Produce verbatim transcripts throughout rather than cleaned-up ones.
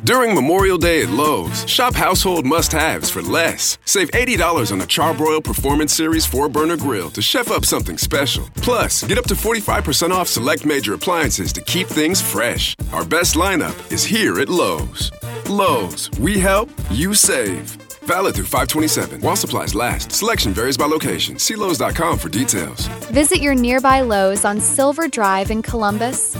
During Memorial Day at Lowe's, shop household must-haves for less. Save eighty dollars on a Charbroil Performance Series four burner grill to chef up something special. Plus, get up to forty-five percent off select major appliances to keep things fresh. Our best lineup is here at Lowe's. Lowe's, we help, you save. Valid through five twenty-seven. While supplies last. Selection varies by location. See Lowe's dot com for details. Visit your nearby Lowe's on Silver Drive in Columbus.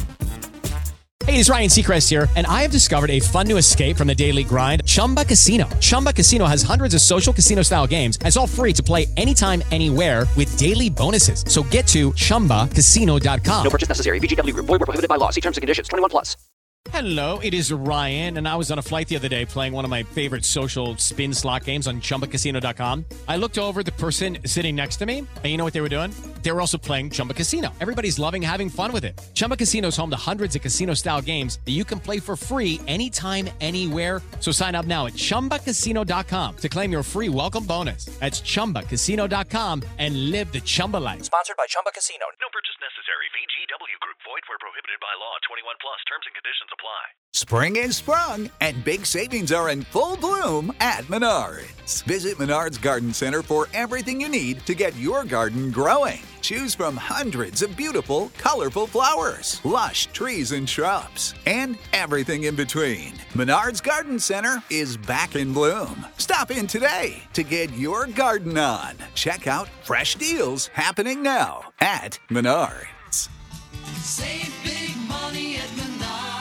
Hey, it's Ryan Seacrest here, and I have discovered a fun new escape from the daily grind, Chumba Casino. Chumba Casino has hundreds of social casino-style games, and it's all free to play anytime, anywhere with daily bonuses. So get to Chumba Casino dot com. No purchase necessary. V G W Group. Void where prohibited by law. See terms and conditions. twenty-one plus. Hello, it is Ryan, and I was on a flight the other day playing one of my favorite social spin slot games on Chumba Casino dot com. I looked over at the person sitting next to me, and you know what they were doing? They were also playing Chumba Casino. Everybody's loving having fun with it. Chumba Casino is home to hundreds of casino-style games that you can play for free anytime, anywhere. So sign up now at Chumba Casino dot com to claim your free welcome bonus. That's Chumba Casino dot com and live the Chumba life. Sponsored by Chumba Casino. No purchase necessary. V G W Group. Void where prohibited by law. twenty-one plus. Terms and conditions apply. Spring is sprung, and big savings are in full bloom at Menards. Visit Menards Garden Center for everything you need to get your garden growing. Choose from hundreds of beautiful, colorful flowers, lush trees and shrubs, and everything in between. Menards Garden Center is back in bloom. Stop in today to get your garden on. Check out fresh deals happening now at Menards. Save big money at Menards.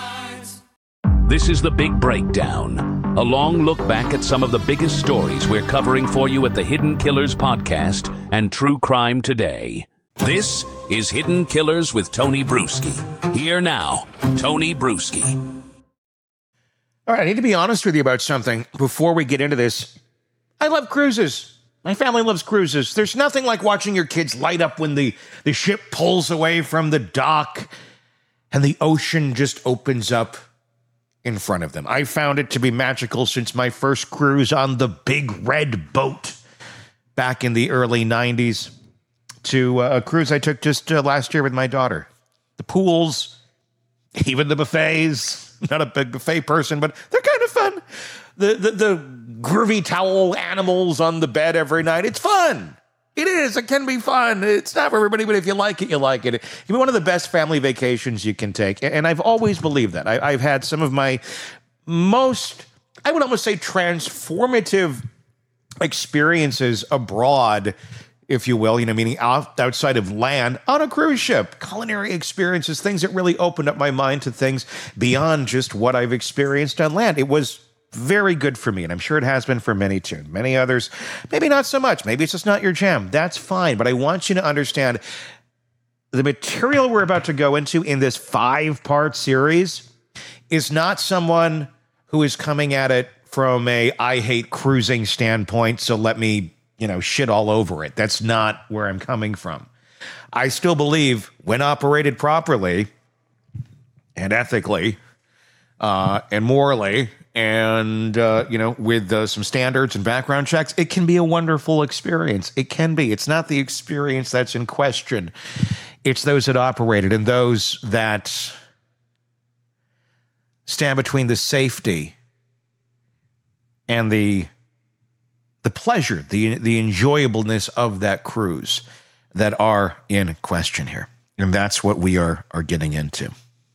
This is The Big Breakdown, a long look back at some of the biggest stories we're covering for you at the Hidden Killers podcast and True Crime Today. This is Hidden Killers with Tony Bruschi. Here now, Tony Bruschi. All right, I need to be honest with you about something before we get into this. I love cruises. My family loves cruises. There's nothing like watching your kids light up when the, the ship pulls away from the dock and the ocean just opens up in front of them. I found it to be magical since my first cruise on the Big Red Boat back in the early nineties to uh, a cruise I took just uh, last year with my daughter. The pools, even the buffets. Not a big buffet person, but they're kind of fun. The, the, the groovy towel animals on the bed every night. It's fun. It is. It can be fun. It's not for everybody, but if you like it, you like it. It can be one of the best family vacations you can take. And I've always believed that. I, I've had some of my most, I would almost say, transformative experiences abroad, if you will, you know, meaning out, outside of land on a cruise ship. Culinary experiences, things that really opened up my mind to things beyond just what I've experienced on land. It was very good for me, and I'm sure it has been for many too. Many others, maybe not so much. Maybe it's just not your jam. That's fine, but I want you to understand the material we're about to go into in this five-part series is not someone who is coming at it from a I hate cruising standpoint, so let me, you know, shit all over it. That's not where I'm coming from. I still believe when operated properly and ethically uh, and morally, and, uh, you know, with uh, some standards and background checks, it can be a wonderful experience. It can be. It's not the experience that's in question. It's those that operate it and those that stand between the safety and the the pleasure, the the enjoyableness of that cruise that are in question here. And that's what we are, are getting into.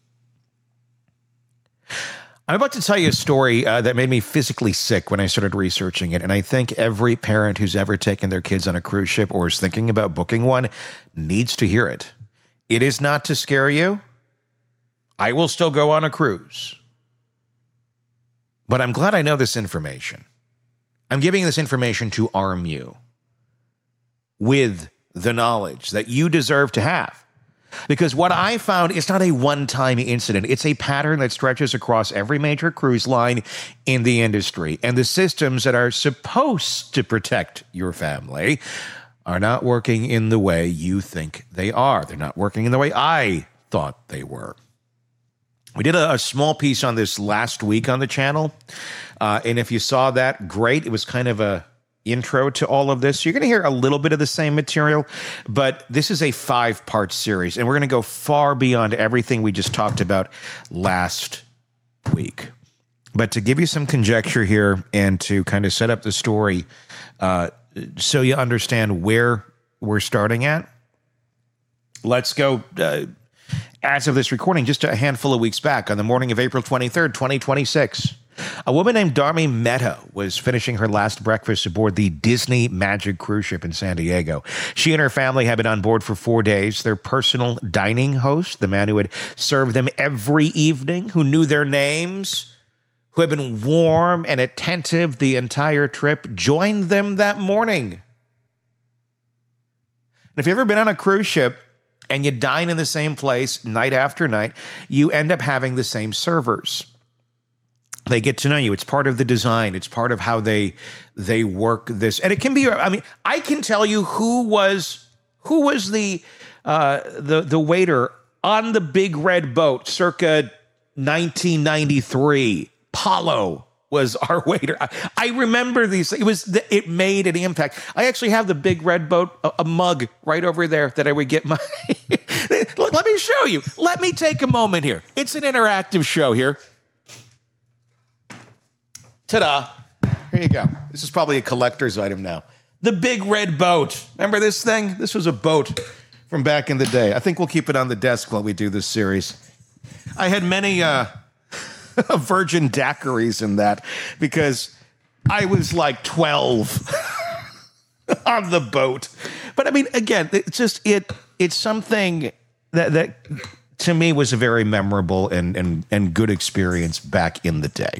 I'm about to tell you a story uh, that made me physically sick when I started researching it, and I think every parent who's ever taken their kids on a cruise ship or is thinking about booking one needs to hear it. It is not to scare you. I will still go on a cruise. But I'm glad I know this information. I'm giving this information to arm you with the knowledge that you deserve to have. Because what I found is not a one-time incident. It's a pattern that stretches across every major cruise line in the industry. And the systems that are supposed to protect your family are not working in the way you think they are. They're not working in the way I thought they were. We did a, a small piece on this last week on the channel. Uh, and if you saw that, great. It was kind of a intro to all of this. You're going to hear a little bit of the same material, but this is a five-part series, and we're going to go far beyond everything we just talked about last week. But to give you some conjecture here and to kind of set up the story uh, so you understand where we're starting at, let's go, uh, as of this recording, just a handful of weeks back, on the morning of April twenty-third, twenty twenty-six. A woman named Dharmi Mehta was finishing her last breakfast aboard the Disney Magic cruise ship in San Diego. She and her family had been on board for four days. Their personal dining host, the man who had served them every evening, who knew their names, who had been warm and attentive the entire trip, joined them that morning. And if you've ever been on a cruise ship and you dine in the same place night after night, you end up having the same servers. They get to know you. It's part of the design. It's part of how they they work this. And it can be, I mean, I can tell you who was who was the uh, the the waiter on the big red boat circa nineteen ninety-three. Paulo was our waiter. I, I remember these. It was the, it made an impact. I actually have the big red boat, a, a mug right over there that I would get my. Look, let me show you. Let me take a moment here. It's an interactive show here. Ta-da. Here you go. This is probably a collector's item now. The big red boat. Remember this thing? This was a boat from back in the day. I think we'll keep it on the desk while we do this series. I had many uh, virgin daiquiris in that because I was like twelve on the boat. But I mean, again, it's just, it. it's something that, that to me was a very memorable and, and, and good experience back in the day.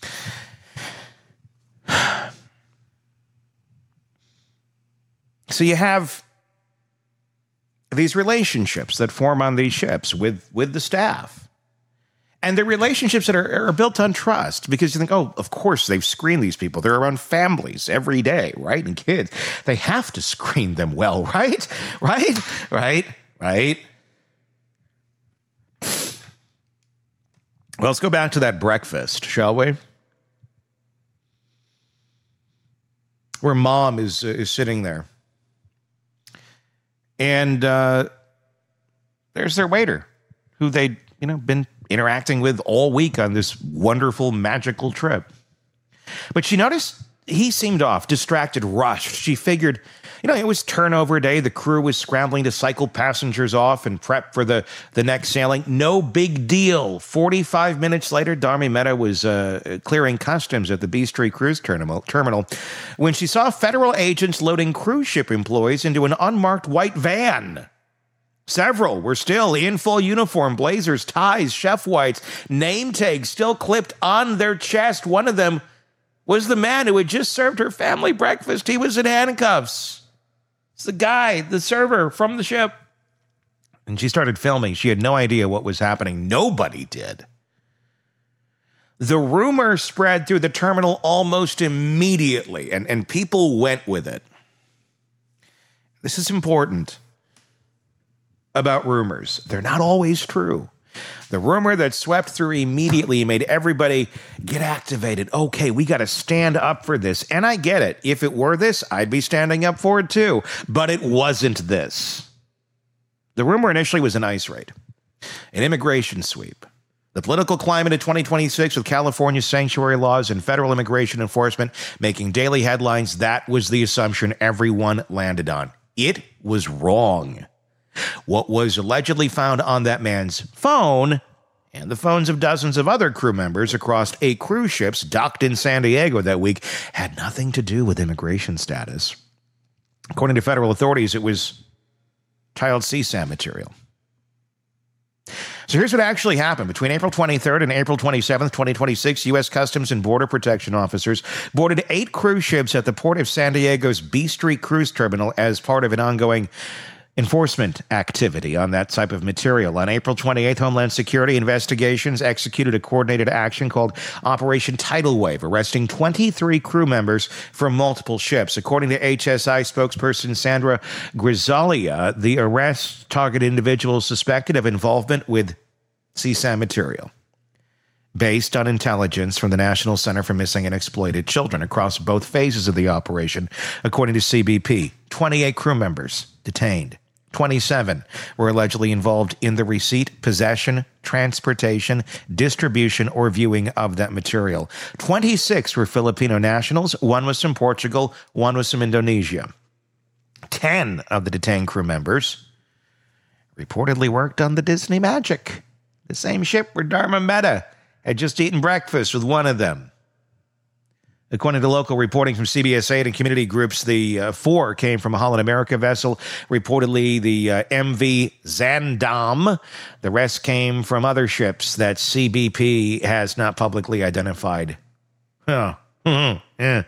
So you have these relationships that form on these ships with, with the staff. And they're relationships that are, are built on trust because you think, oh, of course they've screened these people. They're around families every day, right? And kids. They have to screen them well, right? Right? Right? Right? Well, let's go back to that breakfast, shall we? Where mom is uh, is sitting there. And uh, there's their waiter, who they'd, you know, been interacting with all week on this wonderful, magical trip. But she noticed he seemed off, distracted, rushed. She figured, you know, it was turnover day. The crew was scrambling to cycle passengers off and prep for the, the next sailing. No big deal. forty-five minutes later, Dharmi Mehta was uh, clearing customs at the B Street Cruise terminal, terminal when she saw federal agents loading cruise ship employees into an unmarked white van. Several were still in full uniform, blazers, ties, chef whites, name tags still clipped on their chest. One of them was the man who had just served her family breakfast. He was in handcuffs. It's the guy, the server from the ship. And she started filming. She had no idea what was happening. Nobody did. The rumor spread through the terminal almost immediately, and, and people went with it. This is important about rumors. They're not always true. The rumor that swept through immediately made everybody get activated. Okay, we got to stand up for this. And I get it. If it were this, I'd be standing up for it too. But it wasn't this. The rumor initially was an ICE raid, an immigration sweep. The political climate of twenty twenty-six with California's sanctuary laws and federal immigration enforcement making daily headlines, that was the assumption everyone landed on. It was wrong. What was allegedly found on that man's phone and the phones of dozens of other crew members across eight cruise ships docked in San Diego that week had nothing to do with immigration status. According to federal authorities, it was child C SAM material. So here's what actually happened. Between April twenty-third and April twenty-seventh, twenty twenty-six, U S Customs and Border Protection officers boarded eight cruise ships at the port of San Diego's B Street Cruise Terminal as part of an ongoing enforcement activity on that type of material. On April twenty-eighth, Homeland Security investigations executed a coordinated action called Operation Tidal Wave, arresting twenty-three crew members from multiple ships. According to H S I spokesperson Sandra Grisalia, the arrests target individuals suspected of involvement with C SAM material, based on intelligence from the National Center for Missing and Exploited Children across both phases of the operation. According to C B P, twenty-eight crew members detained. twenty-seven were allegedly involved in the receipt, possession, transportation, distribution, or viewing of that material. twenty-six were Filipino nationals. One was from Portugal. One was from Indonesia. ten of the detained crew members reportedly worked on the Disney Magic, the same ship where Dharma Mehta had just eaten breakfast with one of them. According to local reporting from C B S eight and community groups, the uh, four came from a Holland America vessel, reportedly the uh, M V Zandam. The rest came from other ships that C B P has not publicly identified. Oh, yeah.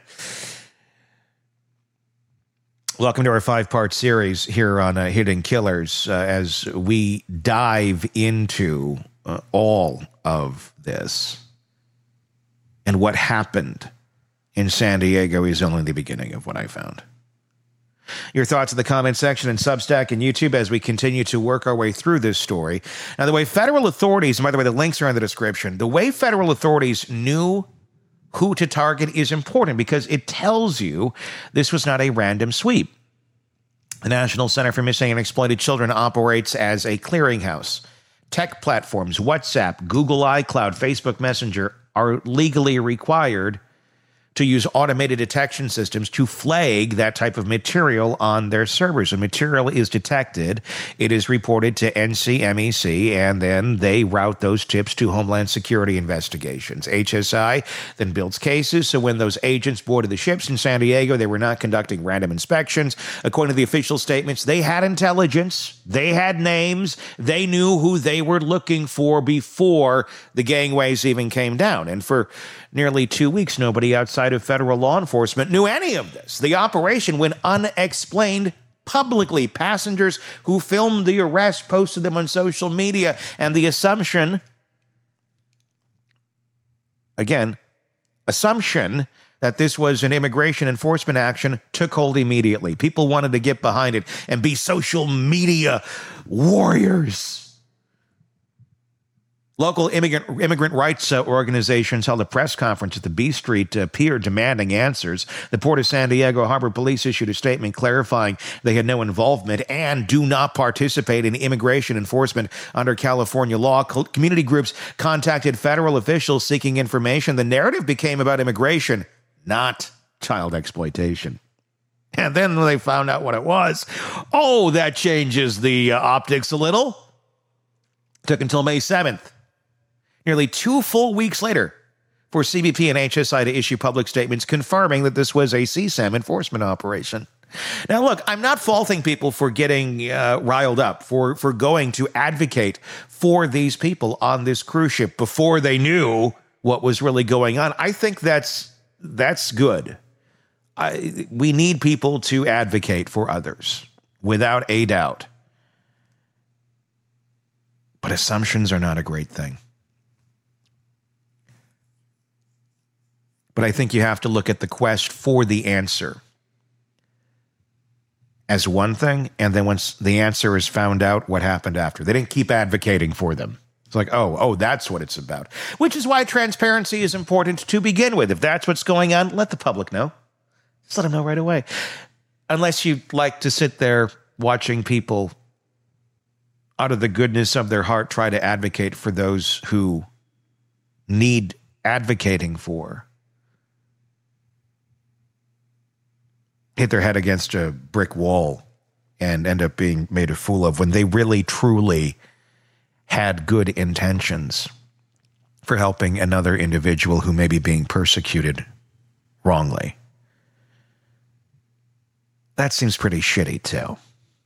Welcome to our five-part series here on uh, Hidden Killers uh, as we dive into uh, all of this. And what happened in San Diego is only the beginning of what I found. Your thoughts in the comment section and Substack and YouTube as we continue to work our way through this story. Now, the way federal authorities, and by the way, the links are in the description, the way federal authorities knew who to target is important because it tells you this was not a random sweep. The National Center for Missing and Exploited Children operates as a clearinghouse. Tech platforms, WhatsApp, Google iCloud, Facebook Messenger are legally required to use automated detection systems to flag that type of material on their servers. The material is detected, it is reported to N C M E C, and then they route those tips to Homeland Security investigations. H S I then builds cases, so when those agents boarded the ships in San Diego, they were not conducting random inspections. According to the official statements, they had intelligence, they had names, they knew who they were looking for before the gangways even came down. And for nearly two weeks, nobody outside of federal law enforcement knew any of this. The operation went unexplained publicly. Passengers who filmed the arrest posted them on social media, and the assumption, again, assumption that this was an immigration enforcement action took hold immediately. People wanted to get behind it and be social media warriors. Local immigrant, immigrant rights uh, organizations held a press conference at the B Street uh, Pier demanding answers. The Port of San Diego Harbor Police issued a statement clarifying they had no involvement and do not participate in immigration enforcement under California law. Co- community groups contacted federal officials seeking information. The narrative became about immigration, not child exploitation. And then when they found out what it was, oh, that changes the uh, optics a little. Took until May seventh. Nearly two full weeks later for C B P and H S I to issue public statements confirming that this was a C SAM enforcement operation. Now, look, I'm not faulting people for getting uh, riled up, for, for going to advocate for these people on this cruise ship before they knew what was really going on. I think that's that's good. I, we need people to advocate for others, without a doubt. But assumptions are not a great thing. But I think you have to look at the quest for the answer as one thing, and then once the answer is found out, what happened after. They didn't keep advocating for them. It's like, oh, oh, that's what it's about. Which is why transparency is important to begin with. If that's what's going on, let the public know. Just let them know right away. Unless you like to sit there watching people out of the goodness of their heart try to advocate for those who need advocating for, hit their head against a brick wall and end up being made a fool of when they really, truly had good intentions for helping another individual who may be being persecuted wrongly. That seems pretty shitty, too.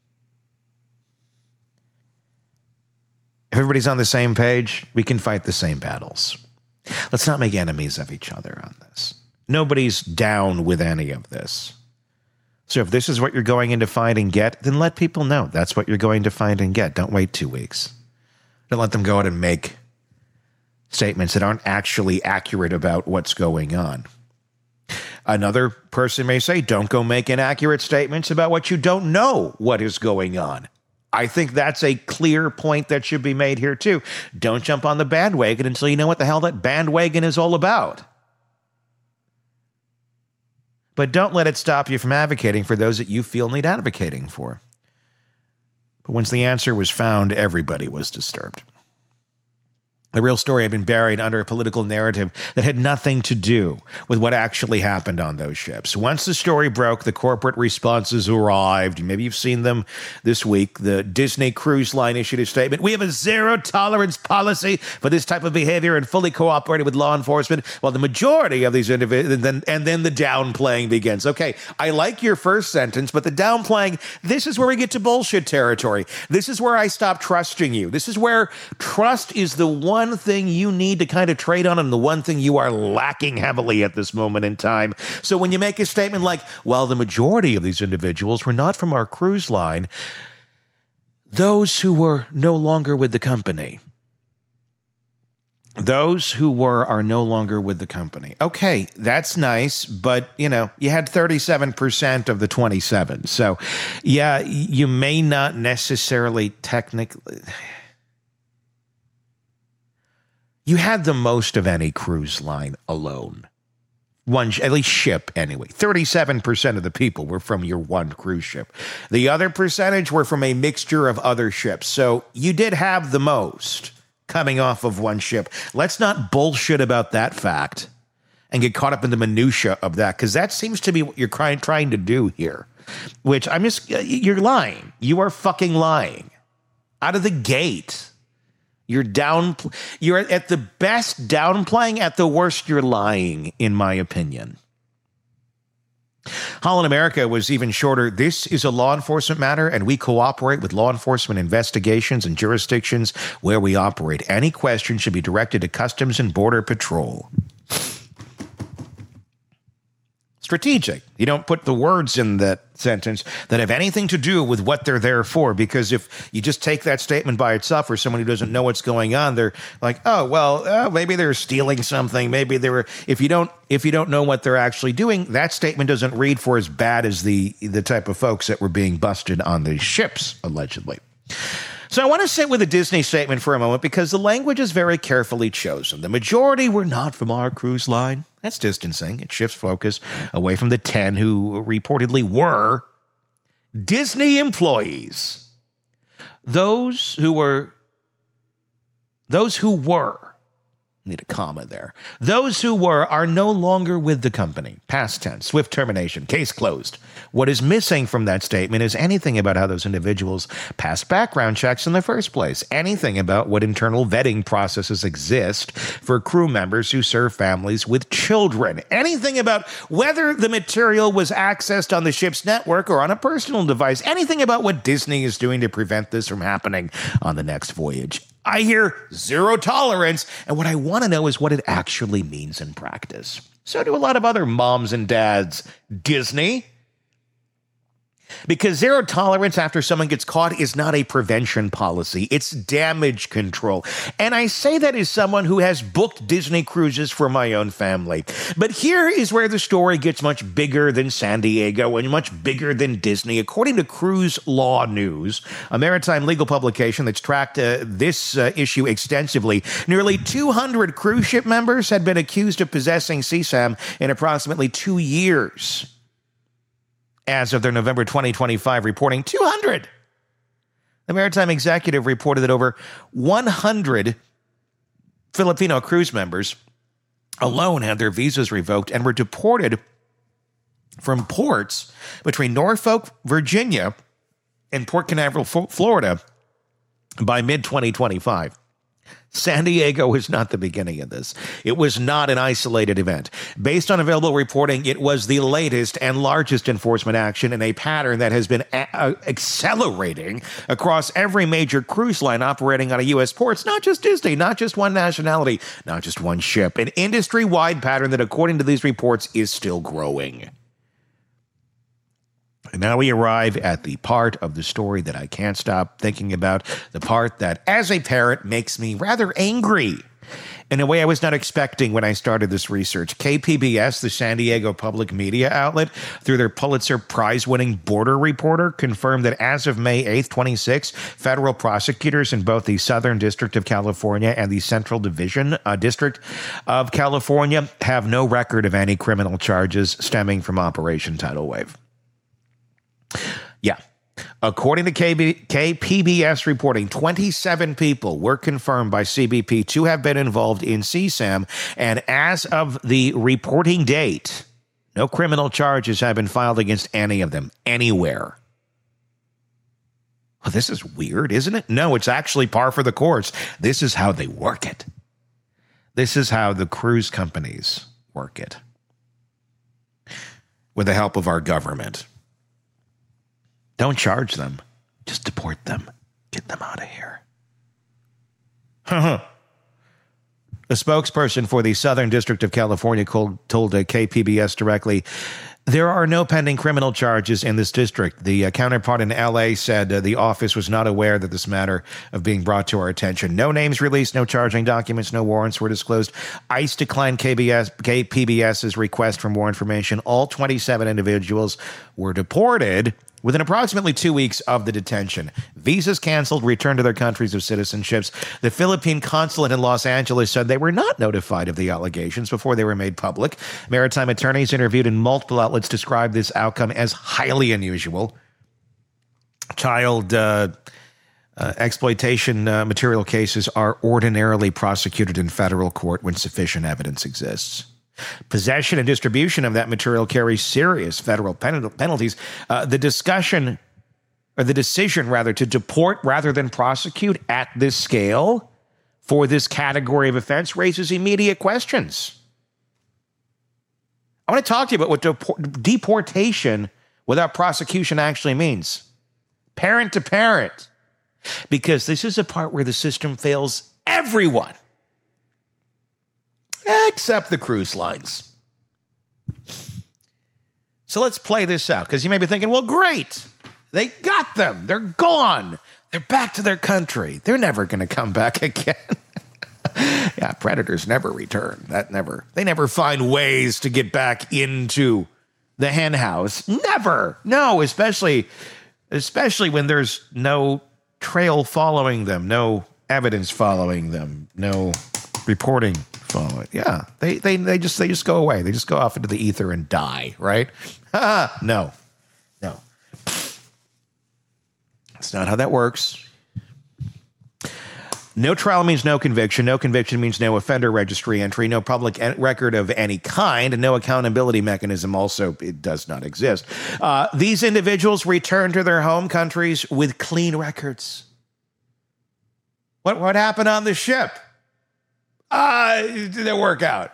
If everybody's on the same page, we can fight the same battles. Let's not make enemies of each other on this. Nobody's down with any of this. So if this is what you're going in to find and get, then let people know that's what you're going to find and get. Don't wait two weeks. Don't let them go out and make statements that aren't actually accurate about what's going on. Another person may say, don't go make inaccurate statements about what you don't know what is going on. I think that's a clear point that should be made here too. Don't jump on the bandwagon until you know what the hell that bandwagon is all about. But don't let it stop you from advocating for those that you feel need advocating for. But once the answer was found, everybody was disturbed. The real story had been buried under a political narrative that had nothing to do with what actually happened on those ships. Once the story broke, the corporate responses arrived. Maybe you've seen them this week. The Disney Cruise Line issued a statement. We have a zero-tolerance policy for this type of behavior and fully cooperated with law enforcement. While the majority of these individuals, and then, and then the downplaying begins. Okay, I like your first sentence, but the downplaying, this is where we get to bullshit territory. This is where I stop trusting you. This is where trust is the one one thing you need to kind of trade on and the one thing you are lacking heavily at this moment in time. So when you make a statement like, well, the majority of these individuals were not from our cruise line, those who were no longer with the company. Those who were are no longer with the company. Okay, that's nice, but, you know, you had thirty-seven percent of the twenty-seven. So, yeah, you may not necessarily technically... You had the most of any cruise line alone. One, at least ship anyway. thirty-seven percent of the people were from your one cruise ship. The other percentage were from a mixture of other ships. So you did have the most coming off of one ship. Let's not bullshit about that fact and get caught up in the minutia of that, because that seems to be what you're trying, trying to do here, which I'm just, you're lying. You are fucking lying. Out of the gate. You're down. You're at the best downplaying, at the worst you're lying, in my opinion. Holland America was even shorter. This is a law enforcement matter, and we cooperate with law enforcement investigations and jurisdictions where we operate. Any questions should be directed to Customs and Border Patrol. Strategic. You don't put the words in that sentence that have anything to do with what they're there for, because if you just take that statement by itself, or someone who doesn't know what's going on, they're like, oh, well, uh, maybe they're stealing something. Maybe they were, if you don't, if you don't know what they're actually doing, that statement doesn't read for as bad as the, the type of folks that were being busted on these ships, allegedly. So I want to sit with the Disney statement for a moment, because the language is very carefully chosen. The majority were not from our cruise line. That's distancing. It shifts focus away from the ten who reportedly were Disney employees. Those who were, those who were, need a comma there. Those who were are no longer with the company. Past tense, swift termination, case closed. What is missing from that statement is anything about how those individuals passed background checks in the first place. Anything about what internal vetting processes exist for crew members who serve families with children. Anything about whether the material was accessed on the ship's network or on a personal device. Anything about what Disney is doing to prevent this from happening on the next voyage. I hear zero tolerance, and what I want to know is what it actually means in practice. So do a lot of other moms and dads. Disney. Because zero tolerance after someone gets caught is not a prevention policy. It's damage control. And I say that as someone who has booked Disney cruises for my own family. But here is where the story gets much bigger than San Diego and much bigger than Disney. According to Cruise Law News, a maritime legal publication that's tracked uh, this uh, issue extensively, nearly two hundred cruise ship members had been accused of possessing C SAM in approximately two years. As of their November twenty twenty-five reporting, two hundred. The Maritime Executive reported that over one hundred Filipino cruise members alone had their visas revoked and were deported from ports between Norfolk, Virginia, and Port Canaveral, Florida by mid twenty twenty-five. San Diego is not the beginning of this. It was not an isolated event. Based on available reporting, it was the latest and largest enforcement action in a pattern that has been a- accelerating across every major cruise line operating on a U S ports, not just Disney, not just one nationality, not just one ship. An industry-wide pattern that, according to these reports, is still growing. And now we arrive at the part of the story that I can't stop thinking about, the part that, as a parent, makes me rather angry in a way I was not expecting when I started this research. K P B S, the San Diego public media outlet, through their Pulitzer Prize-winning border reporter, confirmed that as of May eighth, twenty-six, federal prosecutors in both the Southern District of California and the Central Division uh, District of California have no record of any criminal charges stemming from Operation Tidal Wave. Yeah. According to K B- K P B S reporting, twenty-seven people were confirmed by C B P to have been involved in C SAM, and as of the reporting date, no criminal charges have been filed against any of them anywhere. Well, this is weird, isn't it? No, it's actually par for the course. This is how they work it. This is how the cruise companies work it. With the help of our government. Don't charge them. Just deport them. Get them out of here. A spokesperson for the Southern District of California told K P B S directly, there are no pending criminal charges in this district. The uh, counterpart in L A said uh, the office was not aware that this matter of being brought to our attention. No names released, no charging documents, no warrants were disclosed. ICE declined K B S, K P B S's request for more information. All twenty-seven individuals were deported within approximately two weeks of the detention. Visas canceled, returned to their countries of citizenships. The Philippine consulate in Los Angeles said they were not notified of the allegations before they were made public. Maritime attorneys interviewed in multiple outlets described this outcome as highly unusual. Child uh, uh, exploitation uh, material cases are ordinarily prosecuted in federal court when sufficient evidence exists. Possession and distribution of that material carries serious federal pen- penalties. Uh, the discussion, or the decision, rather, to deport rather than prosecute at this scale for this category of offense raises immediate questions. I want to talk to you about what deport- deportation without prosecution actually means. Parent to parent. Because this is a part where the system fails everyone. Except the cruise lines. So let's play this out, because you may be thinking, well, great. They got them. They're gone. They're back to their country. They're never going to come back again. Yeah, predators never return. That never. They never find ways to get back into the hen house. Never. No, especially, especially when there's no trail following them, no evidence following them, no reporting following. Yeah, they they they just they just go away. They just go off into the ether and die. Right? Ah, no, no. That's not how that works. No trial means no conviction. No conviction means no offender registry entry. No public record of any kind. And no accountability mechanism also, it does not exist. Uh, these individuals return to their home countries with clean records. What, what happened on the ship? Uh, it didn't work out.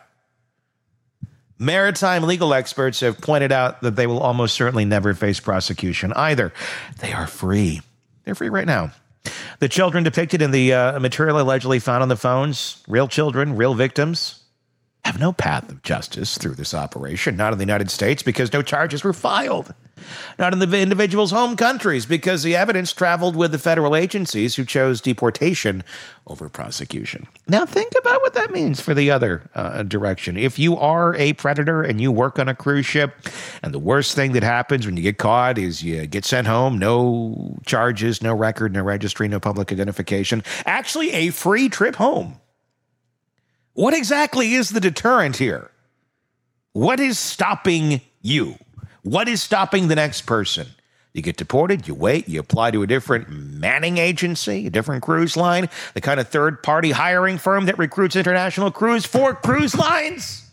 Maritime legal experts have pointed out that they will almost certainly never face prosecution either. They are free. They're free right now. The children depicted in the uh, material allegedly found on the phones, real children, real victims, have no path of justice through this operation. Not in the United States because no charges were filed. Not in the individuals' home countries because the evidence traveled with the federal agencies who chose deportation over prosecution. Now think about what that means for the other uh, direction. If you are a predator and you work on a cruise ship, and the worst thing that happens when you get caught is you get sent home, no charges, no record, no registry, no public identification, actually a free trip home. What exactly is the deterrent here? What is stopping you? What is stopping the next person? You get deported, you wait, you apply to a different manning agency, a different cruise line, the kind of third-party hiring firm that recruits international crews for cruise lines.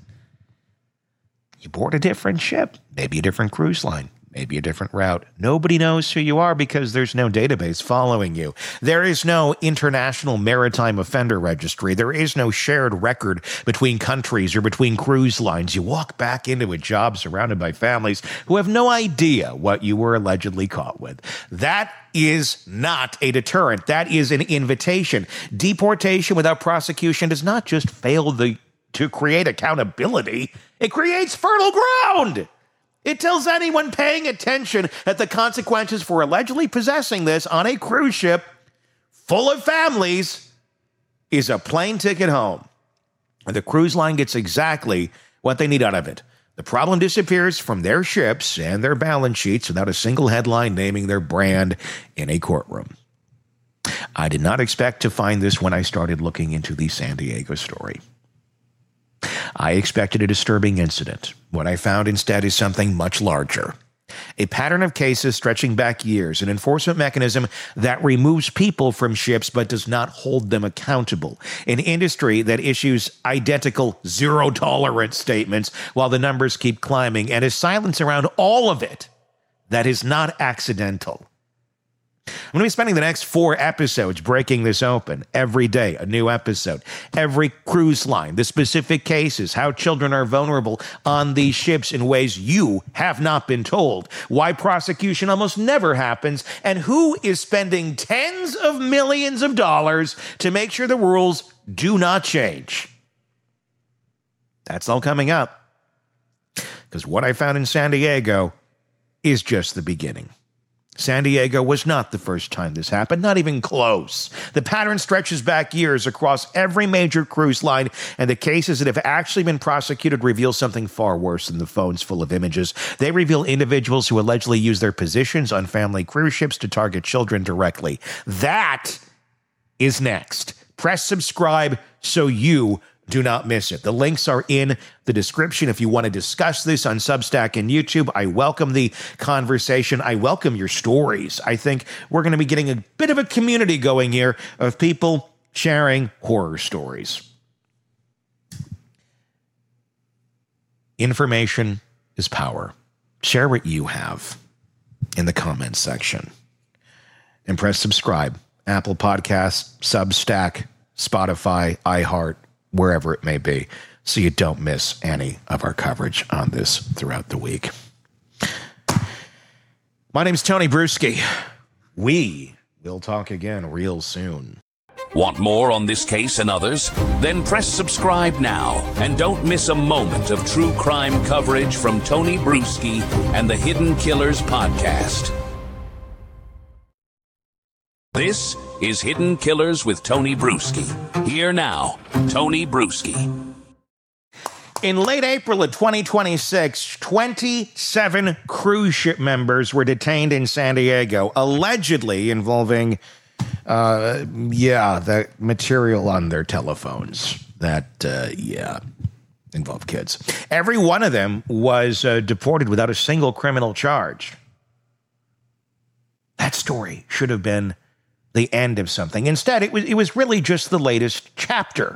You board a different ship, maybe a different cruise line, maybe a different route. Nobody knows who you are because there's no database following you. There is no international maritime offender registry. There is no shared record between countries or between cruise lines. You walk back into a job surrounded by families who have no idea what you were allegedly caught with. That is not a deterrent. That is an invitation. Deportation without prosecution does not just fail the, to create accountability. It creates fertile ground. It tells anyone paying attention that the consequences for allegedly possessing this on a cruise ship full of families is a plane ticket home. And the cruise line gets exactly what they need out of it. The problem disappears from their ships and their balance sheets without a single headline naming their brand in a courtroom. I did not expect to find this when I started looking into the San Diego story. I expected a disturbing incident. What I found instead is something much larger. A pattern of cases stretching back years, an enforcement mechanism that removes people from ships but does not hold them accountable. An industry that issues identical zero-tolerance statements while the numbers keep climbing, and a silence around all of it that is not accidental. I'm going to be spending the next four episodes breaking this open. Every day, a new episode. Every cruise line, the specific cases, how children are vulnerable on these ships in ways you have not been told, why prosecution almost never happens, and who is spending tens of millions of dollars to make sure the rules do not change. That's all coming up. Because what I found in San Diego is just the beginning. San Diego was not the first time this happened, not even close. The pattern stretches back years across every major cruise line, and the cases that have actually been prosecuted reveal something far worse than the phones full of images. They reveal individuals who allegedly use their positions on family cruise ships to target children directly. That is next. Press subscribe so you do not miss it. The links are in the description if you want to discuss this on Substack and YouTube. I welcome the conversation. I welcome your stories. I think we're going to be getting a bit of a community going here of people sharing horror stories. Information is power. Share what you have in the comments section. And press subscribe. Apple Podcasts, Substack, Spotify, iHeart, wherever it may be, so you don't miss any of our coverage on this throughout the week. My name's Tony Bruschi. We will talk again real soon. Want more on this case and others? Then press subscribe now and don't miss a moment of true crime coverage from Tony Bruschi and the Hidden Killers podcast. This is Hidden Killers with Tony Bruschi. Here now, Tony Bruschi. In late April of twenty twenty-six, twenty-seven cruise ship members were detained in San Diego, allegedly involving, uh, yeah, the material on their telephones that, uh, yeah, involved kids. Every one of them was uh, deported without a single criminal charge. That story should have been the end of something. Instead, it was it was really just the latest chapter.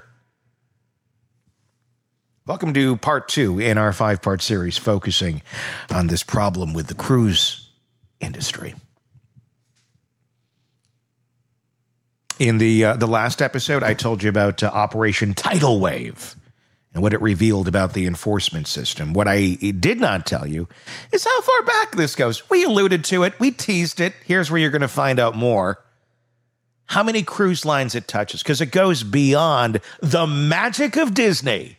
Welcome to part two in our five-part series focusing on this problem with the cruise industry. In the uh, the last episode, I told you about uh, Operation Tidal Wave and what it revealed about the enforcement system. What I did not tell you is how far back this goes. We alluded to it. We teased it. Here's where you're going to find out more. How many cruise lines it touches, because it goes beyond the magic of Disney,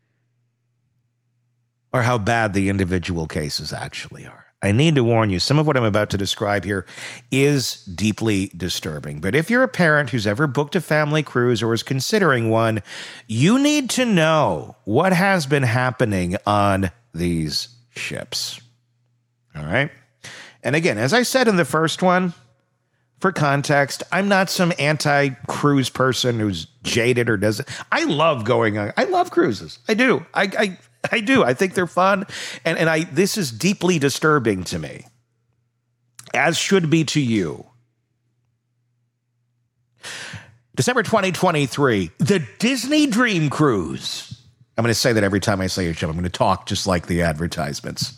or how bad the individual cases actually are. I need to warn you, some of what I'm about to describe here is deeply disturbing. But if you're a parent who's ever booked a family cruise or is considering one, you need to know what has been happening on these ships. All right? And again, as I said in the first one, for context, I'm not some anti-cruise person who's jaded or doesn't. I love going on. I love cruises. I do. I I, I do. I think they're fun. And, and I this is deeply disturbing to me, as should be to you. December twenty twenty-three, the Disney Dream Cruise. I'm going to say that every time I say a ship. I'm going to talk just like the advertisements.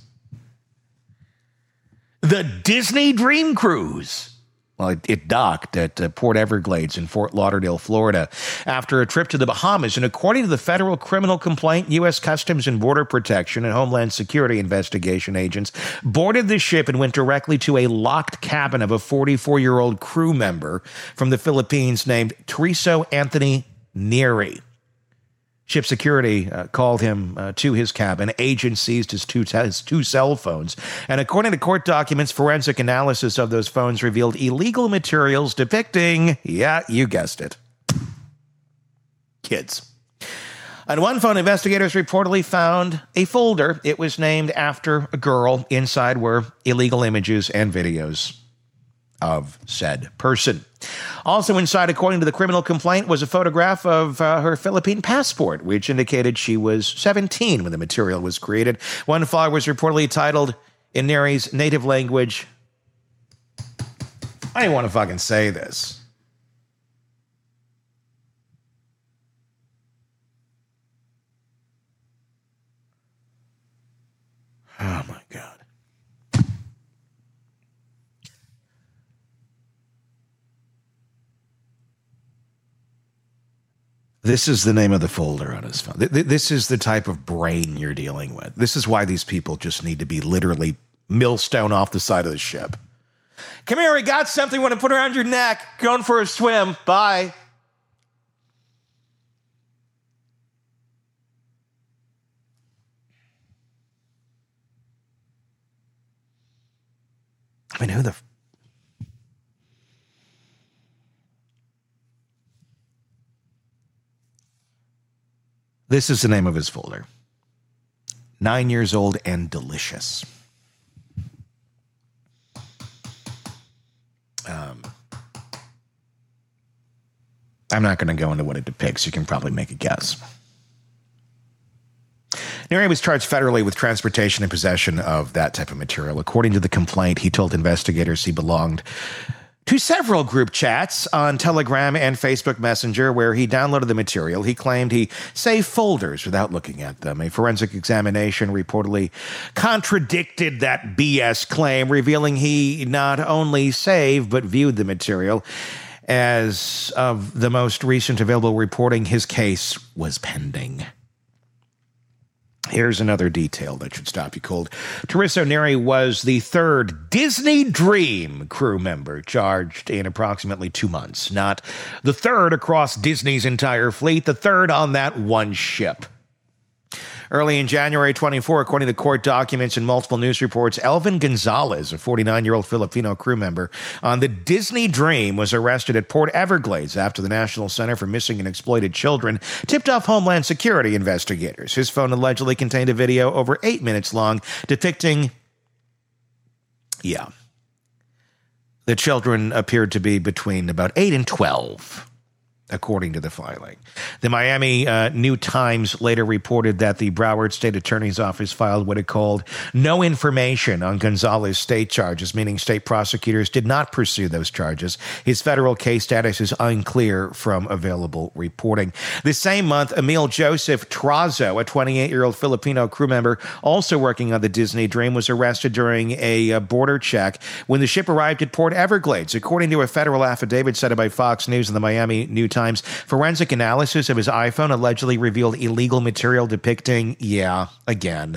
The Disney Dream Cruise. Well, it, it docked at uh, Port Everglades in Fort Lauderdale, Florida, after a trip to the Bahamas. And according to the federal criminal complaint, U S Customs and Border Protection and Homeland Security investigation agents boarded the ship and went directly to a locked cabin of a forty-four-year-old crew member from the Philippines named Teresa Anthony Neary. Ship security uh, called him uh, to his cabin. Agents seized his two, his two cell phones. And according to court documents, forensic analysis of those phones revealed illegal materials depicting, yeah, you guessed it, kids. On one phone, investigators reportedly found a folder. It was named after a girl. Inside were illegal images and videos of said person. Also inside, according to the criminal complaint, was a photograph of uh, her Philippine passport, which indicated she was seventeen when the material was created. One file was reportedly titled, in Neri's native language. I didn't want to fucking say this. Oh my God. This is the name of the folder on his phone. This is the type of brain you're dealing with. This is why these people just need to be literally millstone off the side of the ship. Come here, we got something we want to put around your neck. Going for a swim. Bye. I mean, who the... F- This is the name of his folder. Nine years old and delicious. Um, I'm not going to go into what it depicts. You can probably make a guess. Neri was charged federally with transportation and possession of that type of material. According to the complaint, he told investigators he belonged to several group chats on Telegram and Facebook Messenger where he downloaded the material. He claimed he saved folders without looking at them. A forensic examination reportedly contradicted that B S claim, revealing he not only saved but viewed the material. As of the most recent available reporting, his case was pending. Here's another detail that should stop you cold. Teresa Neri was the third Disney Dream crew member charged in approximately two months. Not the third across Disney's entire fleet, the third on that one ship. Early in January twenty-fourth, according to court documents and multiple news reports, Elvin Gonzalez, a forty-nine-year-old Filipino crew member on the Disney Dream, was arrested at Port Everglades after the National Center for Missing and Exploited Children tipped off Homeland Security investigators. His phone allegedly contained a video over eight minutes long depicting, yeah, the children appeared to be between about eight and twelve. According to the filing. The Miami uh, New Times later reported that the Broward State Attorney's Office filed what it called no information on Gonzalez's state charges, meaning state prosecutors did not pursue those charges. His federal case status is unclear from available reporting. The same month, Emil Joseph Trazo, a twenty-eight-year-old Filipino crew member also working on the Disney Dream, was arrested during a uh, border check when the ship arrived at Port Everglades. According to a federal affidavit cited by Fox News and the Miami New Times, forensic analysis of his iPhone allegedly revealed illegal material depicting, yeah, again.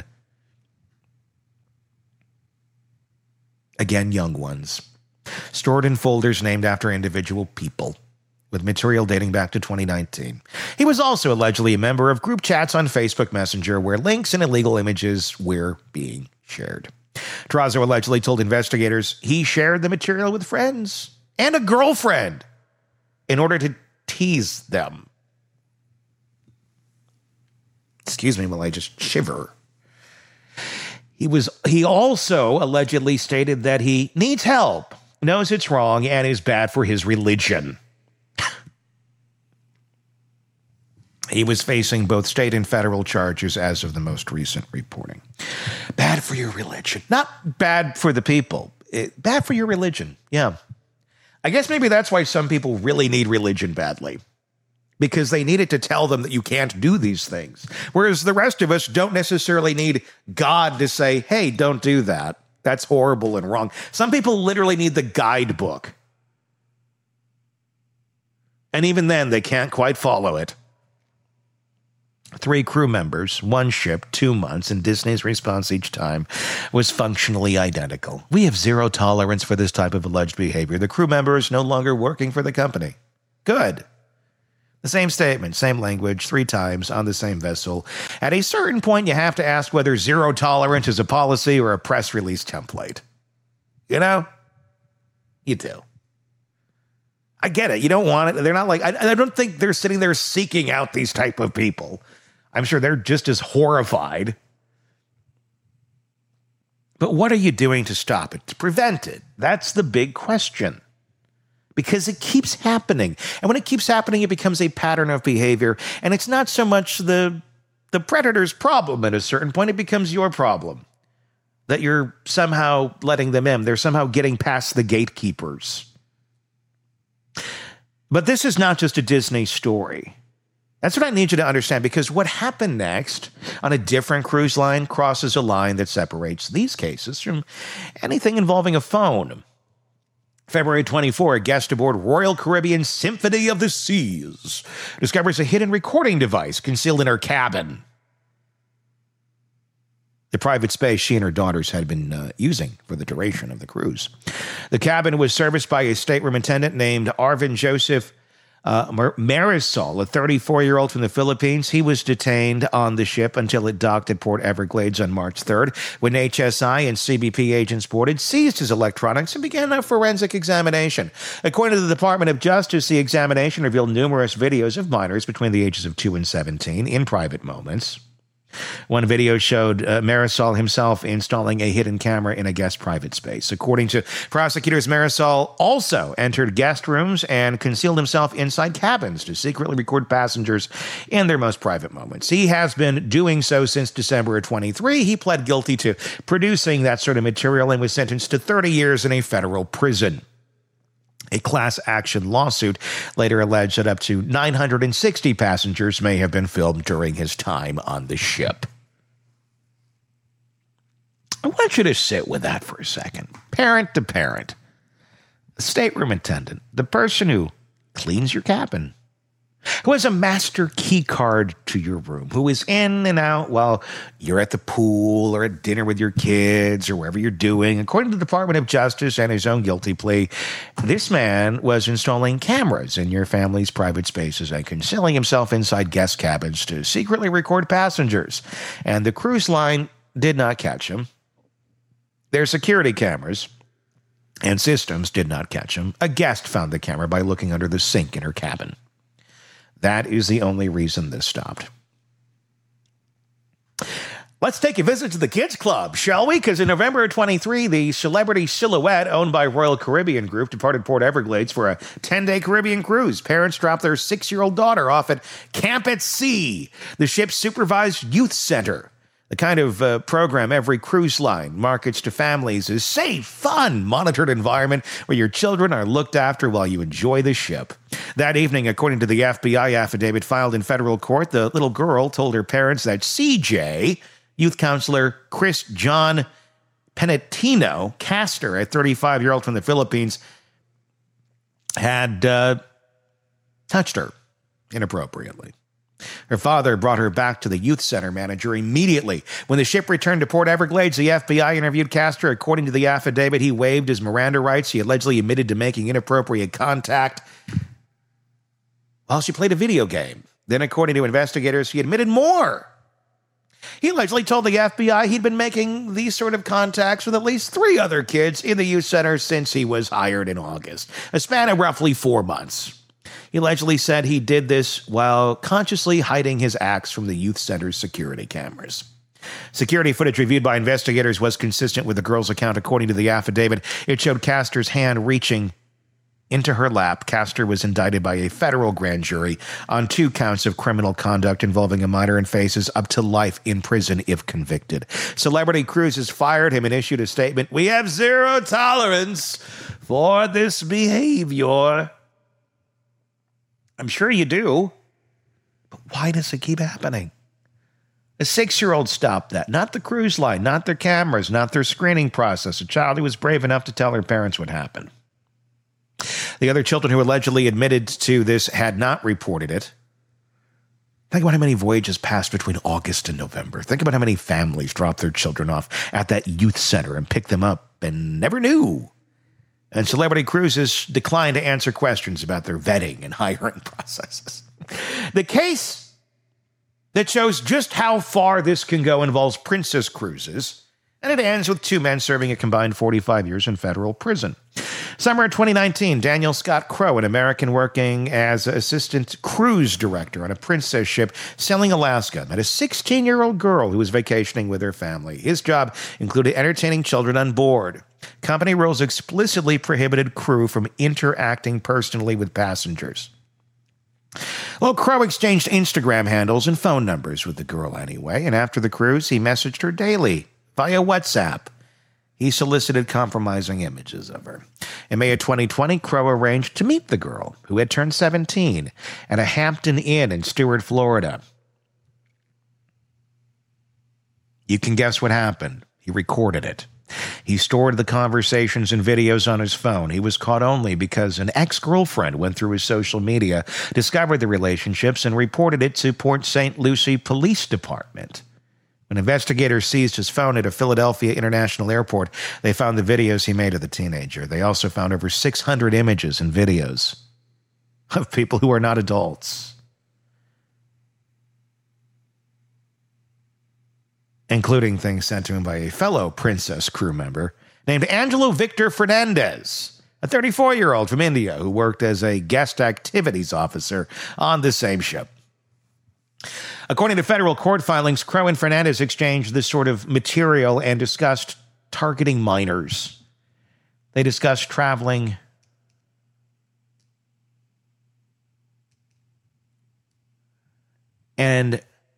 Again, young ones. Stored in folders named after individual people, with material dating back to twenty nineteen. He was also allegedly a member of group chats on Facebook Messenger where links and illegal images were being shared. Trazo allegedly told investigators he shared the material with friends and a girlfriend in order to tease them. Excuse me while I just shiver. He was. He also allegedly stated that he needs help, knows it's wrong, and is bad for his religion. He was facing both state and federal charges as of the most recent reporting. Bad for your religion. Not bad for the people. It, bad for your religion. Yeah. I guess maybe that's why some people really need religion badly, because they need it to tell them that you can't do these things. Whereas the rest of us don't necessarily need God to say, hey, don't do that. That's horrible and wrong. Some people literally need the guidebook. And even then, they can't quite follow it. Three crew members, one ship, two months, and Disney's response each time was functionally identical. We have zero tolerance for this type of alleged behavior. The crew member is no longer working for the company. Good. The same statement, same language, three times on the same vessel. At a certain point, you have to ask whether zero tolerance is a policy or a press release template. You know? You do. I get it. You don't want it. They're not like, I, I don't think they're sitting there seeking out these type of people. I'm sure they're just as horrified. But what are you doing to stop it, to prevent it? That's the big question. Because it keeps happening. And when it keeps happening, it becomes a pattern of behavior. And it's not so much the, the predator's problem at a certain point. It becomes your problem. that you're somehow letting them in. They're somehow getting past the gatekeepers. But this is not just a Disney story. That's what I need you to understand, because what happened next on a different cruise line crosses a line that separates these cases from anything involving a phone. February twenty-fourth, a guest aboard Royal Caribbean Symphony of the Seas discovers a hidden recording device concealed in her cabin. The private space she and her daughters had been uh, using for the duration of the cruise. The cabin was serviced by a stateroom attendant named Arvin Joseph uh, Marisol, a thirty-four-year-old from the Philippines. He was detained on the ship until it docked at Port Everglades on March third, when H S I and C B P agents boarded, seized his electronics, and began a forensic examination. According to the Department of Justice, the examination revealed numerous videos of minors between the ages of two and seventeen in private moments. One video showed uh, Marisol himself installing a hidden camera in a guest private space. According to prosecutors, Marisol also entered guest rooms and concealed himself inside cabins to secretly record passengers in their most private moments. He has been doing so since December of twenty-three. He pled guilty to producing that sort of material and was sentenced to thirty years in a federal prison. A class action lawsuit later alleged that up to nine hundred sixty passengers may have been filmed during his time on the ship. I want you to sit with that for a second. Parent to parent. The stateroom attendant, the person who cleans your cabin, who has a master key card to your room, who is in and out while you're at the pool or at dinner with your kids or wherever you're doing. According to the Department of Justice and his own guilty plea, this man was installing cameras in your family's private spaces and concealing himself inside guest cabins to secretly record passengers. And the cruise line did not catch him. Their security cameras and systems did not catch him. A guest found the camera by looking under the sink in her cabin. That is the only reason this stopped. Let's take a visit to the Kids Club, shall we? Because in November of twenty-three, the Celebrity Silhouette, owned by Royal Caribbean Group, departed Port Everglades for a ten-day Caribbean cruise. Parents dropped their six-year-old daughter off at Camp at Sea, the ship's supervised youth center. The kind of uh, program every cruise line markets to families is safe, fun, monitored environment where your children are looked after while you enjoy the ship. That evening, according to the F B I affidavit filed in federal court, the little girl told her parents that C J, youth counselor Chris John Penitino Castor, a thirty-five-year-old from the Philippines, had uh, touched her inappropriately. Her father brought her back to the youth center manager immediately. When the ship returned to Port Everglades, the F B I interviewed Castor. According to the affidavit, he waived his Miranda rights. He allegedly admitted to making inappropriate contact while she played a video game. Then, according to investigators, he admitted more. He allegedly told the F B I he'd been making these sort of contacts with at least three other kids in the youth center since he was hired in August, a span of roughly four months. He allegedly said he did this while consciously hiding his acts from the youth center's security cameras. Security footage reviewed by investigators was consistent with the girl's account. According to the affidavit, it showed Castor's hand reaching into her lap. Castor was indicted by a federal grand jury on two counts of criminal conduct involving a minor and faces up to life in prison if convicted. Celebrity Cruises fired him and issued a statement. "We have zero tolerance for this behavior." I'm sure you do, but why does it keep happening? A six-year-old stopped that. Not the cruise line, not their cameras, not their screening process. A child who was brave enough to tell her parents what happened. The other children who allegedly admitted to this had not reported it. Think about how many voyages passed between August and November. Think about how many families dropped their children off at that youth center and picked them up and never knew. And Celebrity Cruises declined to answer questions about their vetting and hiring processes. The case that shows just how far this can go involves Princess Cruises, and it ends with two men serving a combined forty-five years in federal prison. Summer of twenty nineteen, Daniel Scott Crow, an American working as assistant cruise director on a Princess ship sailing Alaska, met a sixteen-year-old girl who was vacationing with her family. His job included entertaining children on board. Company rules explicitly prohibited crew from interacting personally with passengers. Well, Crow exchanged Instagram handles and phone numbers with the girl anyway, and after the cruise, he messaged her daily via WhatsApp. he solicited compromising images of her. In May of twenty twenty, Crow arranged to meet the girl, who had turned seventeen, at a Hampton Inn in Stuart, Florida. You can guess what happened. He recorded it. He stored the conversations and videos on his phone. He was caught only because an ex-girlfriend went through his social media, discovered the relationships, and reported it to Port Saint Lucie Police Department. When investigators seized his phone at a Philadelphia International Airport, they found the videos he made of the teenager. They also found over six hundred images and videos of people who are not adults, including things sent to him by a fellow Princess crew member named Angelo Victor Fernandez, a thirty-four-year-old from India who worked as a guest activities officer on the same ship. According to federal court filings, Crow and Fernandez exchanged this sort of material and discussed targeting minors. They discussed traveling and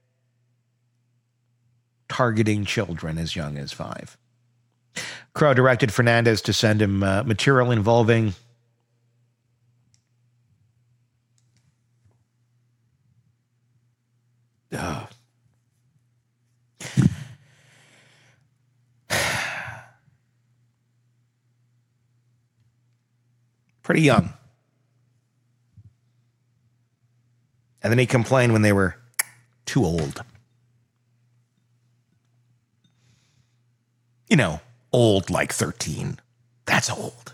targeting children as young as five. Crow directed Fernandez to send him uh, material involving uh, pretty young. And then he complained when they were too old. You know, old like thirteen. That's old.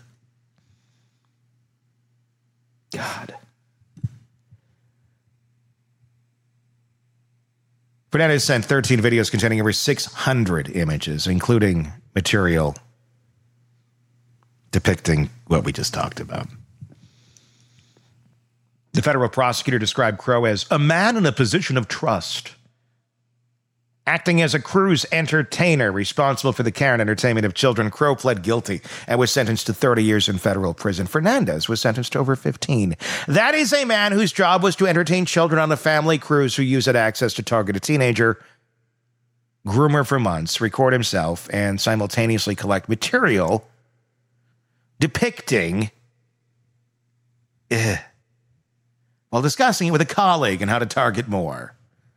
God. Fernandez sent thirteen videos containing over six hundred images, including material depicting what we just talked about. The federal prosecutor described Crow as a man in a position of trust, acting as a cruise entertainer responsible for the care and entertainment of children. Crow pled guilty and was sentenced to thirty years in federal prison. Fernandez was sentenced to over fifteen. That is a man whose job was to entertain children on a family cruise who use that access to target a teenager, groom her for months, record himself, and simultaneously collect material depicting uh, while discussing it with a colleague and how to target more.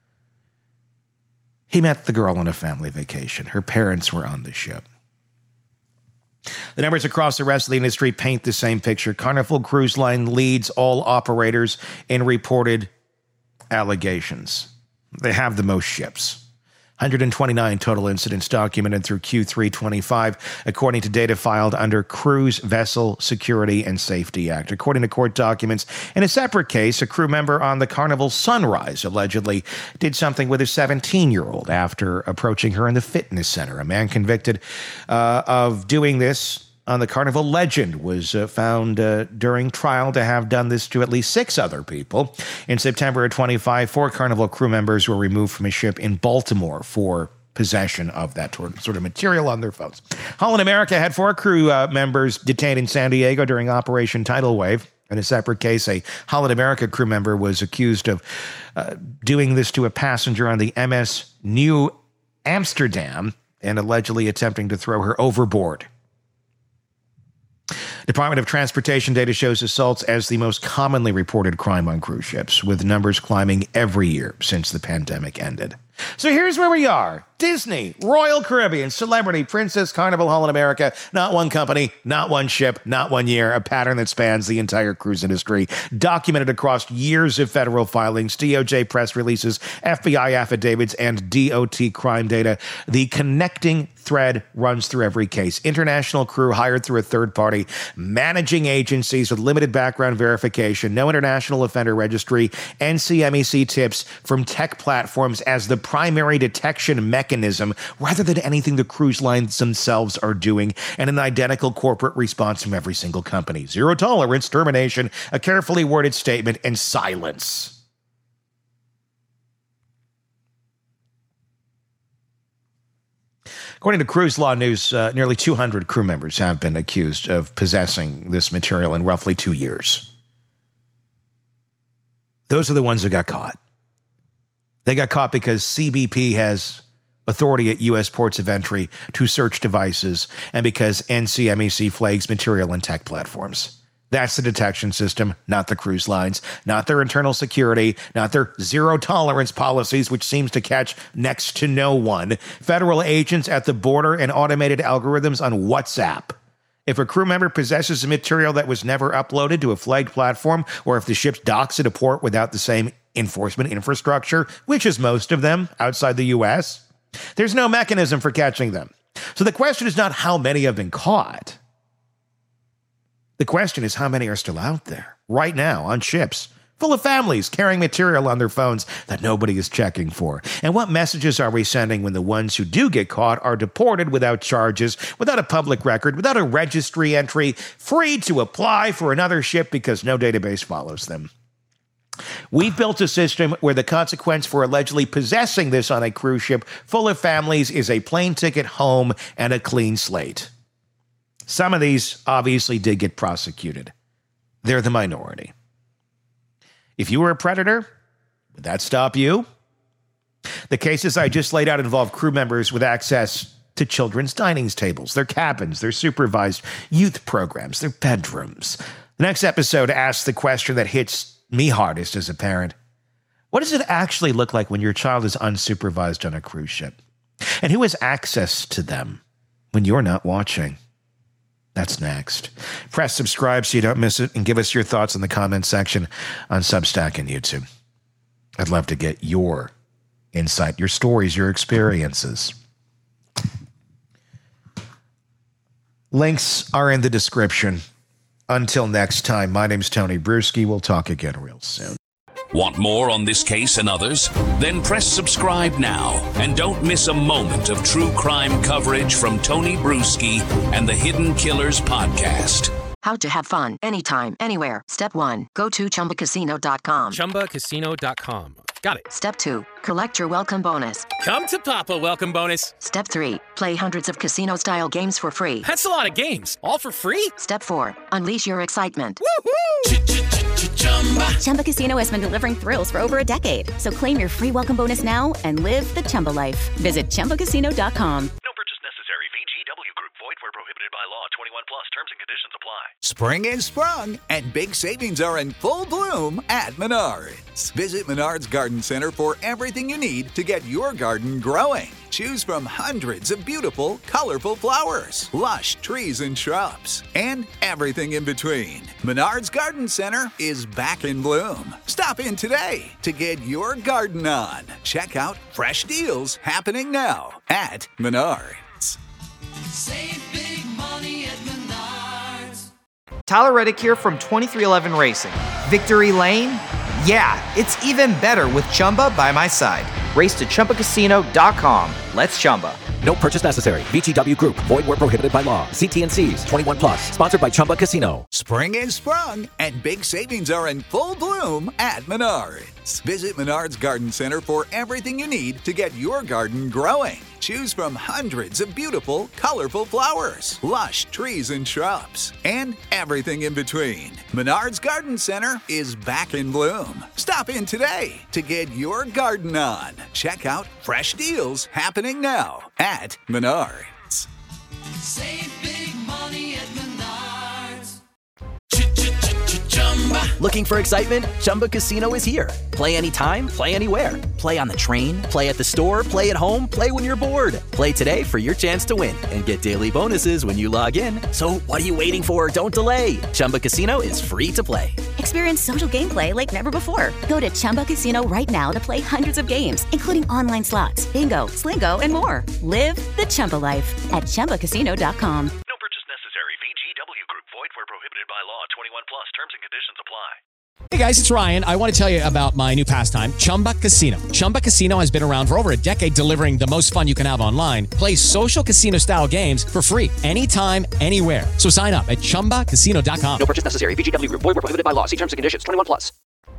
He met the girl on a family vacation. Her parents were on the ship. The numbers across the rest of the industry paint the same picture. Carnival Cruise Line leads all operators in reported allegations. They have the most ships. one hundred twenty-nine total incidents documented through Q three twenty-five, according to data filed under Cruise Vessel Security and Safety Act. According to court documents, in a separate case, a crew member on the Carnival Sunrise allegedly did something with a seventeen-year-old after approaching her in the fitness center. A man convicted uh, of doing this on the Carnival Legend was uh, found uh, during trial to have done this to at least six other people. In September of twenty-five, four Carnival crew members were removed from a ship in Baltimore for possession of that sort of material on their phones. Holland America had four crew uh, members detained in San Diego during Operation Tidal Wave. In a separate case, a Holland America crew member was accused of uh, doing this to a passenger on the M S New Amsterdam and allegedly attempting to throw her overboard. Department of Transportation data shows assaults as the most commonly reported crime on cruise ships, with numbers climbing every year since the pandemic ended. So here's where we are. Disney, Royal Caribbean, Celebrity, Princess, Carnival, Holland America. Not one company, not one ship, not one year. A pattern that spans the entire cruise industry. Documented across years of federal filings, D O J press releases, F B I affidavits, and D O T crime data. The connecting thread runs through every case. International crew hired through a third party, managing agencies with limited background verification, no international offender registry, N C M E C tips from tech platforms as the primary detection mechanism rather than anything the cruise lines themselves are doing, and an identical corporate response from every single company. Zero tolerance, termination, a carefully worded statement, and silence. According to Cruise Law News, uh, nearly two hundred crew members have been accused of possessing this material in roughly two years. Those are the ones who got caught. They got caught because C B P has authority at U S ports of entry to search devices, and because N C M E C flags material and tech platforms. That's the detection system, not the cruise lines, not their internal security, not their zero tolerance policies, which seems to catch next to no one. Federal agents at the border and automated algorithms on WhatsApp. If a crew member possesses material that was never uploaded to a flagged platform, or if the ship docks at a port without the same enforcement infrastructure, which is most of them outside the U S, there's no mechanism for catching them. So the question is not how many have been caught. The question is how many are still out there, right now, on ships, full of families carrying material on their phones that nobody is checking for. And what messages are we sending when the ones who do get caught are deported without charges, without a public record, without a registry entry, free to apply for another ship because no database follows them? We've built a system where the consequence for allegedly possessing this on a cruise ship full of families is a plane ticket home and a clean slate. Some of these obviously did get prosecuted. They're the minority. If you were a predator, would that stop you? The cases I just laid out involve crew members with access to children's dining tables, their cabins, their supervised youth programs, their bedrooms. The next episode asks the question that hits me hardest as a parent. What does it actually look like when your child is unsupervised on a cruise ship? And who has access to them when you're not watching? That's next. Press subscribe so you don't miss it, and give us your thoughts in the comments section on Substack and YouTube. I'd love to get your insight, your stories, your experiences. Links are in the description. Until next time, my name's Tony Bruschi. We'll talk again real soon. Want more on this case and others? Then press subscribe now and don't miss a moment of true crime coverage from Tony Bruschi and the Hidden Killers podcast. How to have fun anytime, anywhere. Step one, go to Chumba Casino dot com. Chumba Casino dot com. Got it. Step two, collect your welcome bonus. Come to Papa welcome bonus. Step three, play hundreds of casino-style games for free. That's a lot of games, all for free? Step four, unleash your excitement. Woohoo! Chumba Casino has been delivering thrills for over a decade. So claim your free welcome bonus now and live the Chumba life. Visit Chumba Casino dot com. No purchase necessary. V G W Group. Void where prohibited by law. twenty-one plus. Terms and conditions apply. Spring is sprung, and big savings are in full bloom at Menards. Visit Menards Garden Center for everything you need to get your garden growing. Choose from hundreds of beautiful, colorful flowers, lush trees and shrubs, and everything in between. Menards Garden Center is back in bloom. Stop in today to get your garden on. Check out fresh deals happening now at Menards. Save big money at Menards. Tyler Reddick here from twenty-three eleven Racing. Victory Lane? Yeah, it's even better with Chumba by my side. Race to Chumba Casino dot com. Let's Chumba. No purchase necessary. V G W Group. Void where prohibited by law. See T and C's. twenty-one plus. Sponsored by Chumba Casino. Spring is sprung, and big savings are in full bloom at Menards. Visit Menards Garden Center for everything you need to get your garden growing. Choose from hundreds of beautiful, colorful flowers, lush trees and shrubs, and everything in between. Menards Garden Center is back in bloom. Stop in today to get your garden on. Check out fresh deals happening now at Menards. Save big money at Menards. Looking for excitement? Chumba Casino is here. Play anytime, play anywhere. Play on the train, play at the store, play at home, play when you're bored. Play today for your chance to win and get daily bonuses when you log in. So what are you waiting for? Don't delay. Chumba Casino is free to play. Experience social gameplay like never before. Go to Chumba Casino right now to play hundreds of games, including online slots, bingo, Slingo, and more. Live the Chumba life at Chumba Casino dot com. No purchase necessary. V G W Group. Void where prohibited by law. twenty-one plus. Terms and conditions apply. Hey guys, it's Ryan. I want to tell you about my new pastime, Chumba Casino. Chumba Casino has been around for over a decade, delivering the most fun you can have online. Play social casino-style games for free anytime, anywhere. So sign up at Chumba Casino dot com. No purchase necessary. V G W Group. Void where prohibited by law. See terms and conditions. twenty-one plus.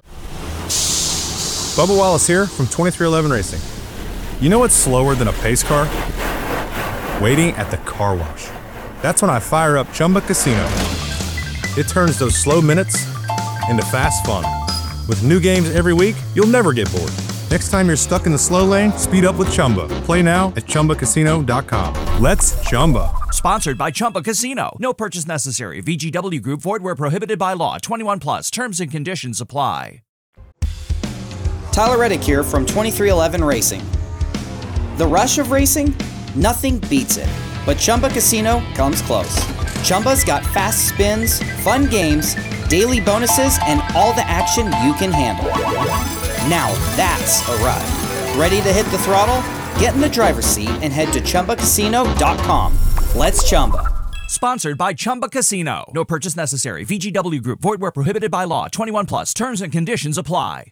Bubba Wallace here from twenty-three eleven Racing. You know what's slower than a pace car? Waiting at the car wash. That's when I fire up Chumba Casino. It turns those slow minutes into fast fun. With new games every week, you'll never get bored. Next time you're stuck in the slow lane, speed up with Chumba. Play now at Chumba Casino dot com. Let's Chumba. Sponsored by Chumba Casino. No purchase necessary. V G W Group. Void where prohibited by law. twenty-one plus. Terms and conditions apply. Tyler Reddick here from twenty-three eleven Racing. The rush of racing? Nothing beats it. But Chumba Casino comes close. Chumba's got fast spins, fun games, daily bonuses, and all the action you can handle. Now that's a ride. Ready to hit the throttle? Get in the driver's seat and head to Chumba Casino dot com. Let's Chumba. Sponsored by Chumba Casino. No purchase necessary. V G W Group. Void where prohibited by law. twenty-one plus. Terms and conditions apply.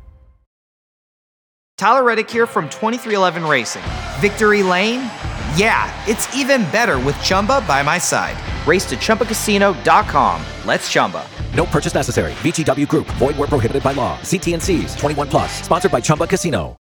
Tyler Reddick here from twenty-three eleven Racing. Victory Lane? Yeah, it's even better with Chumba by my side. Race to Chumba Casino dot com. Let's Chumba. No purchase necessary. V G W Group. Void where prohibited by law. See T and C's. twenty-one plus. Sponsored by Chumba Casino.